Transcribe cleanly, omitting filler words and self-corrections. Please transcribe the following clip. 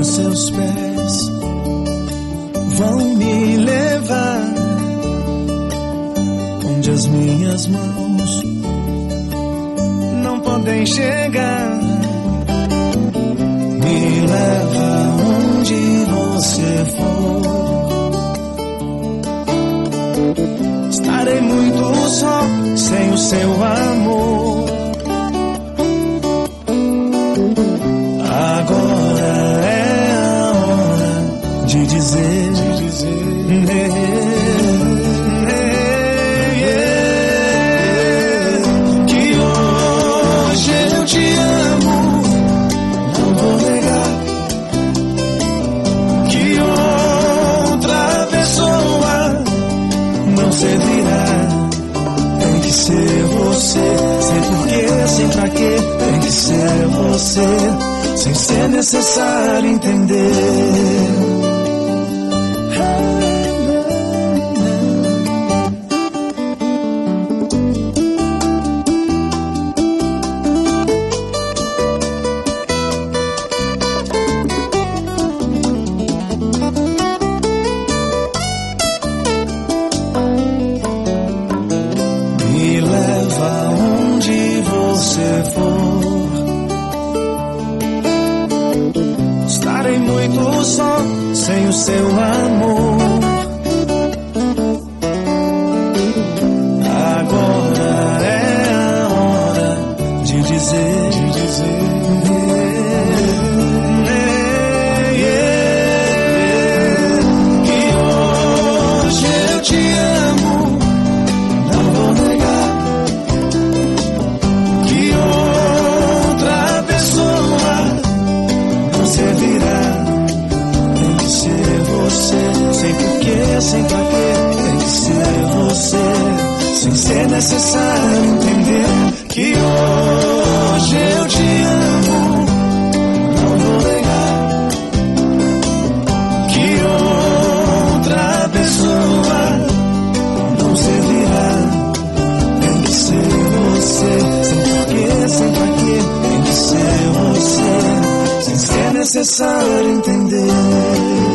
Os seus pés vão me levar onde as minhas mãos não podem chegar. Me leva onde você for. Estarei muito só sem o seu amor. Agora é a hora de dizer, que hoje eu te amo. Não vou negar que outra pessoa não servirá. Tem que ser você, sem porquê, sem pra quê. Tem que ser você, sem ser necessário entender. Me leva onde você for. Estarei muito só sem o seu amor. Agora é a hora de dizer, que hoje eu te amo. Não vou negar que outra pessoa não servirá. Tem que ser você, sem porquê, sem pra quê. Tem que ser você, sem ser necessário entender. Que hoje eu te amo. Não vou negar que outra pessoa não servirá. Tem que ser você, sem porquê, sem pra quê. Tem que ser você, sem ser necessário entender.